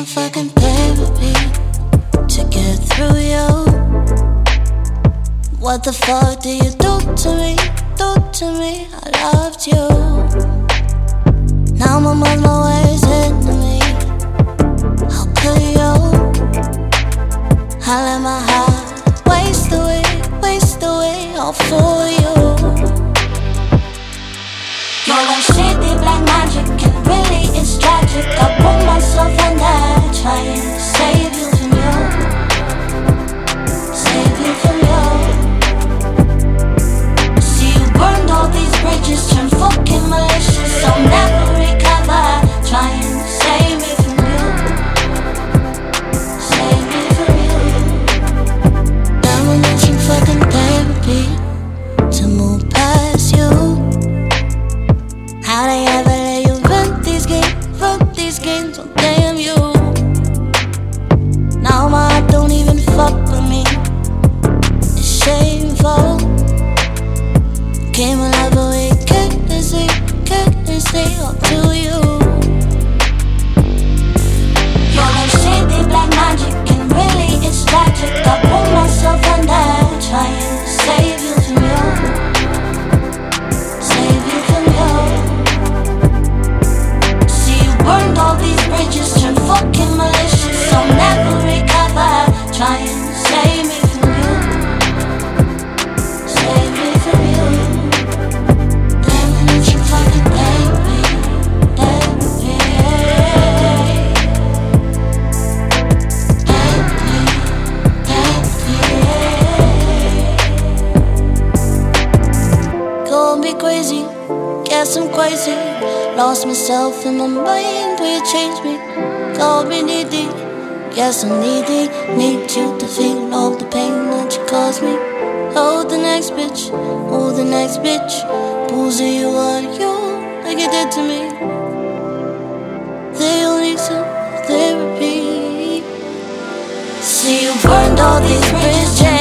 some fucking therapy to get through you. What the fuck did you do to me? Do to me? I loved you. Now my mind's my worst enemy. How could you? I let my heart waste away all for you. You're like shitty black magic, and really it's tragic. I put myself on that, trying to save you from you, save you from you. See you burned all these bridges, turned fucking malicious. I'll never recover, trying to save me from you, save me from you. Now I'm in some fucking therapy to move past you. How they ever let you run these games, oh damn you. Now my heart don't even fuck with me. It's shameful. Came alive away, carelessly all to you. You're like shitty black magic, and really it's tragic. I put myself on that, trying to save you from you, save you from you. See you burned all these bridges, turned fucking malicious. I'll never recover, trying to save me from you, save me from you. Damn, I need some fucking therapy, therapy, therapy. Call me crazy, guess I'm crazy. Lost myself in my mind, will you change me? Call me needy, guess I'm needy. Need you to feel all the pain that you caused me. Oh, the next bitch, oh, the next bitch. Pussy, you are you, like you did to me. They all need some therapy. See you burned all these bridges.